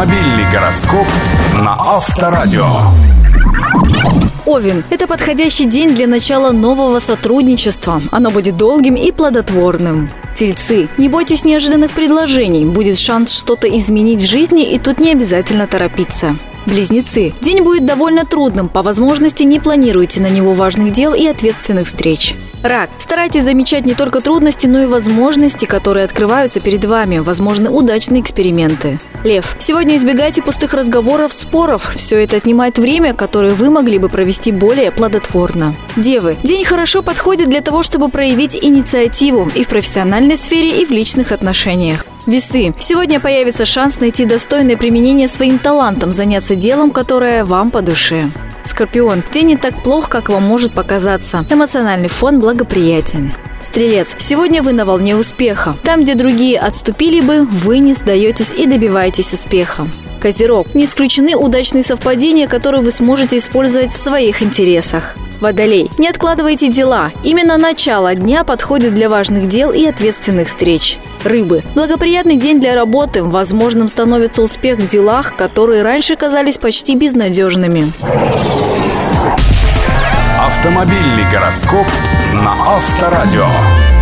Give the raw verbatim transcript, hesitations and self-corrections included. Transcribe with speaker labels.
Speaker 1: Автомобильный гороскоп на Авторадио.
Speaker 2: Овен – это подходящий день для начала нового сотрудничества. Оно будет долгим и плодотворным. Тельцы, не бойтесь неожиданных предложений. Будет шанс что-то изменить в жизни, и тут не обязательно торопиться. Близнецы. День будет довольно трудным. По возможности не планируйте на него важных дел и ответственных встреч. Рак. Старайтесь замечать не только трудности, но и возможности, которые открываются перед вами. Возможны удачные эксперименты. Лев. Сегодня избегайте пустых разговоров, споров. Все это отнимает время, которое вы могли бы провести более плодотворно. Девы. День хорошо подходит для того, чтобы проявить инициативу и в профессиональной сфере, и в личных отношениях. Весы. Сегодня появится шанс найти достойное применение своим талантам, заняться делом, которое вам по душе. Скорпион. День не так плох, как вам может показаться. Эмоциональный фон благоприятен. Стрелец. Сегодня вы на волне успеха. Там, где другие отступили бы, вы не сдаетесь и добиваетесь успеха. Козерог. Не исключены удачные совпадения, которые вы сможете использовать в своих интересах. Водолей. Не откладывайте дела. Именно начало дня подходит для важных дел и ответственных встреч. Рыбы. Благоприятный день для работы. Возможным становится успех в делах, которые раньше казались почти безнадежными.
Speaker 1: Автомобильный гороскоп на Авторадио.